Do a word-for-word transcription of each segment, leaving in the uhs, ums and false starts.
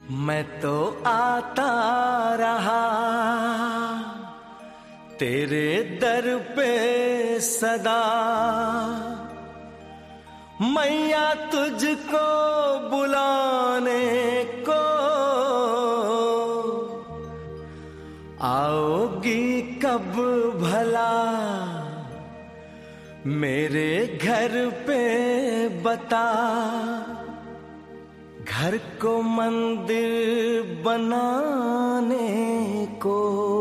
मैं तो आता रहा तेरे दर पे सदा, मैया तुझको बुलाने को आओगी कब भला मेरे घर पे बता। घर को मंदिर बनाने को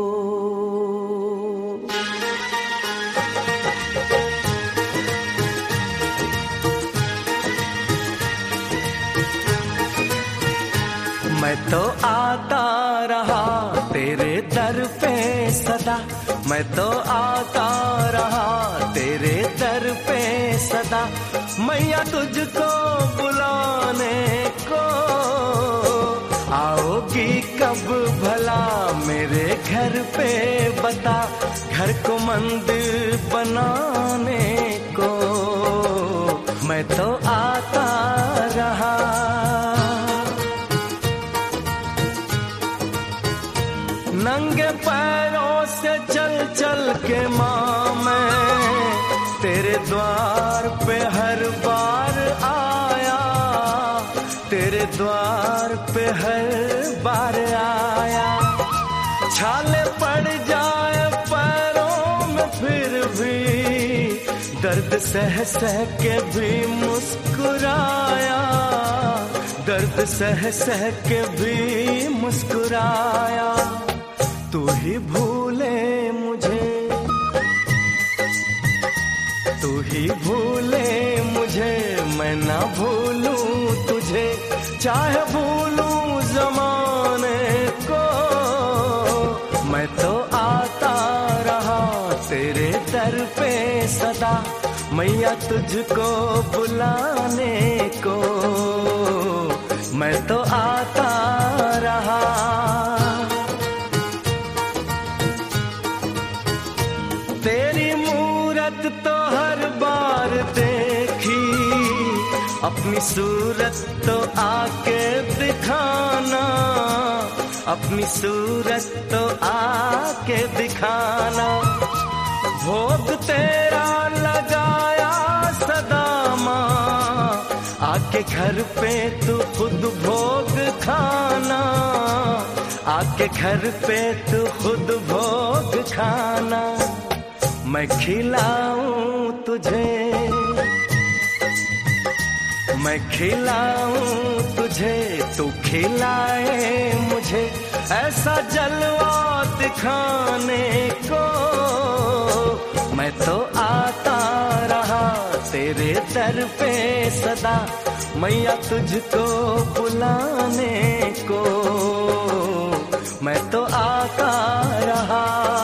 मैं तो आता रहा तेरे दर पे सदा, मैं तो आता रहा तेरे दर पे सदा, मैया तुझको बुलाने को आओगी कब भला मेरे घर पे बता। घर को मंदिर बनाने को मैं तो आता रहा। नंगे पैरों से चल चल के माँ मैं तेरे द्वार पे हर बार आया, तेरे द्वार पे हर बार आया। छाले पड़ जाए पैरों में फिर भी दर्द सह सह के भी मुस्कुराया, दर्द सह सह के भी मुस्कुराया। तू ही भूले मुझे, तू ही भूले मुझे, मैं ना भूलूं तुझे, चाहे भूलूं जमाने को। मैं तो आता रहा तेरे दर पे सदा, मैया तुझको बुलाने को मैं तो आता रहा। तेरी मूरत तो हर बार देखी, अपनी सूरत तो आके दिखाना, अपनी सूरत तो आके दिखाना। भोग तेरा लगाया सदा माँ, आके घर पे तू खुद भोग खाना, आके घर पे तू खुद भोग खाना। मैं खिलाऊं तुझे, मैं खिलाऊं तुझे, तू खिलाए मुझे, ऐसा जलवा दिखाने को मैं तो आता रहा तेरे दर पे सदा, मैया तुझको बुलाने को मैं तो आता रहा।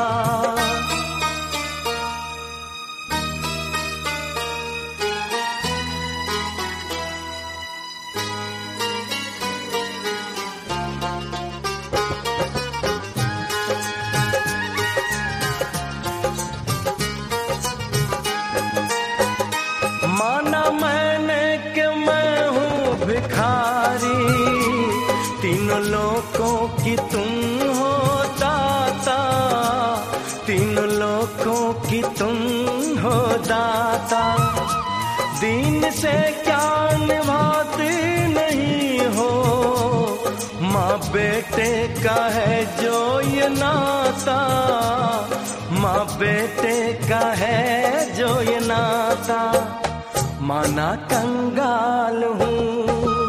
माना मैंने कि मैं हूँ भिखारी, तीनों लोकों की तुम हो दाता, तीनों लोकों की तुम हो दाता। दीन से क्या निभाते नहीं हो, माँ बेटे का है जो ये नाता, माँ बेटे का है जो ये नाता। माना कंगाल हूँ,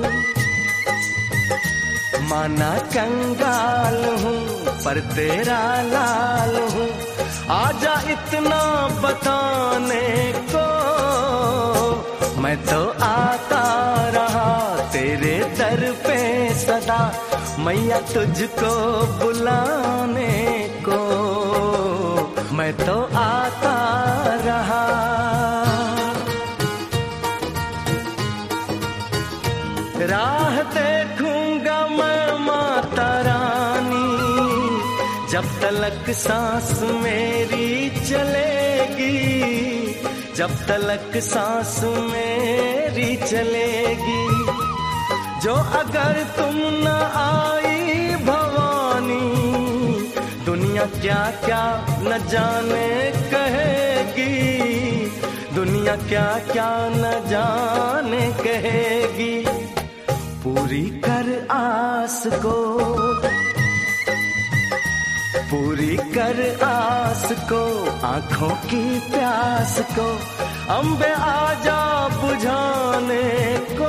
माना कंगाल हूँ, पर तेरा लाल हूँ, आजा इतना बताने को मैं तो आता रहा तेरे दर पे सदा, मैया तुझको बुलाने को मैं तो आता रहा। राह देखूंगा मैं माता रानी, जब तलक सांस मेरी चलेगी, जब तलक सांस मेरी चलेगी। जो अगर तुम न आई भवानी, दुनिया क्या क्या न जाने कहेगी, दुनिया क्या क्या न जाने कहेगी। पूरी कर आस को, पूरी कर आस को, आंखों की प्यास को, अम्बे आजा बुझाने को।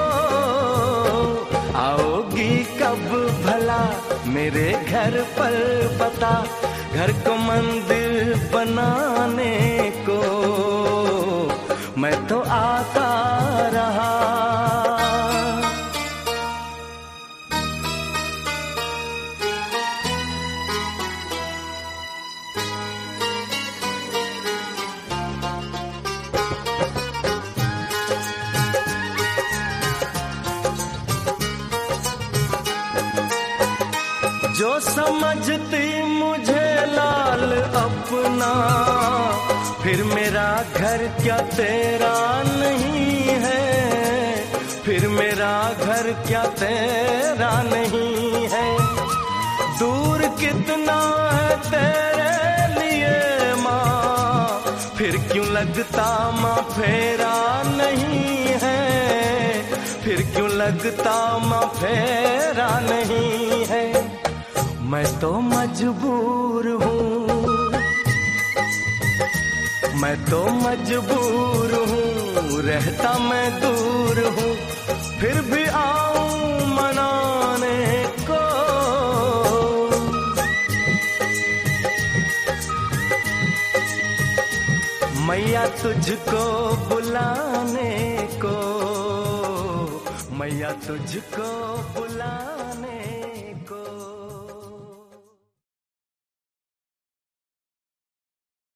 आओगी कब भला मेरे घर पर बता, घर को मंदिर बनाने को मैं तो आता रहा। जो समझती मुझे लाल अपना, फिर मेरा घर क्या तेरा नहीं है, फिर मेरा घर क्या तेरा नहीं है। दूर कितना है तेरे लिए माँ, फिर क्यों लगता माँ फेरा नहीं है, फिर क्यों लगता माँ फेरा नहीं है। मैं तो मजबूर हूँ, मैं तो मजबूर हूँ, रहता मैं दूर हूँ, फिर भी आऊं मनाने को। मैया तुझको बुलाने को, मैया तुझको बुला